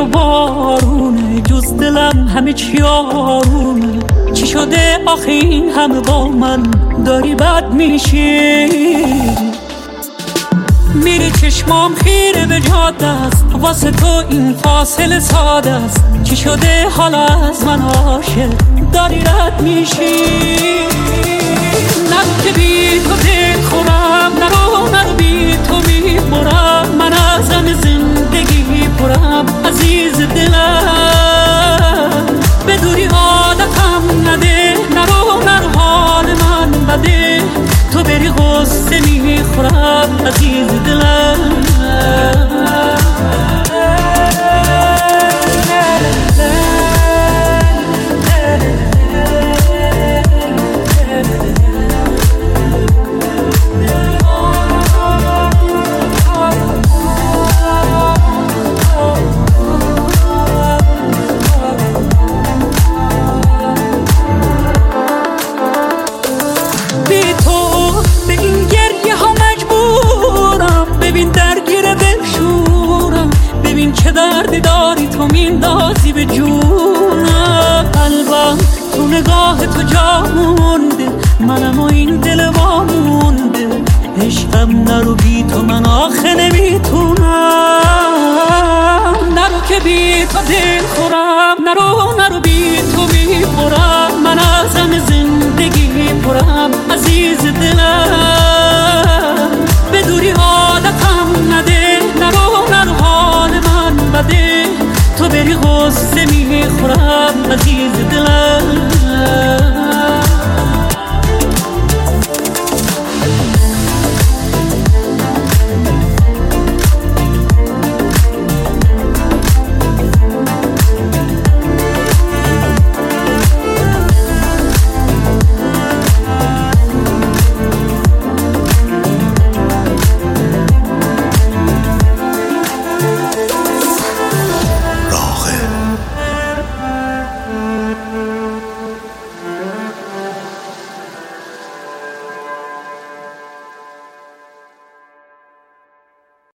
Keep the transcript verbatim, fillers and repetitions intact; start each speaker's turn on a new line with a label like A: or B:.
A: و بارونه، جز دلم همه چی آرومه. چی شده آخه این همه با من داری بد میشی؟ میری چشمام خیره به جاده است، واسه تو این فاصله ساده است. چی شده حالا از من عاشق داری رد میشی؟ نرو که بی تو دل خورم، نرو نرو بی تو میخورم. من از همه زندگی پرم عزیز دلم، به دوری عادتم نده. نرو نرو حال من بده، تو بری غصه میخورم عزیز دلم. چه دردی داری تو میندازی به جونم، قلبم تو نگاه تو جا مونده، منم و این دل وامونده. عشقم نرو بی تو من آخه نمیتونم، نرو که بی تو دل خورم. نرو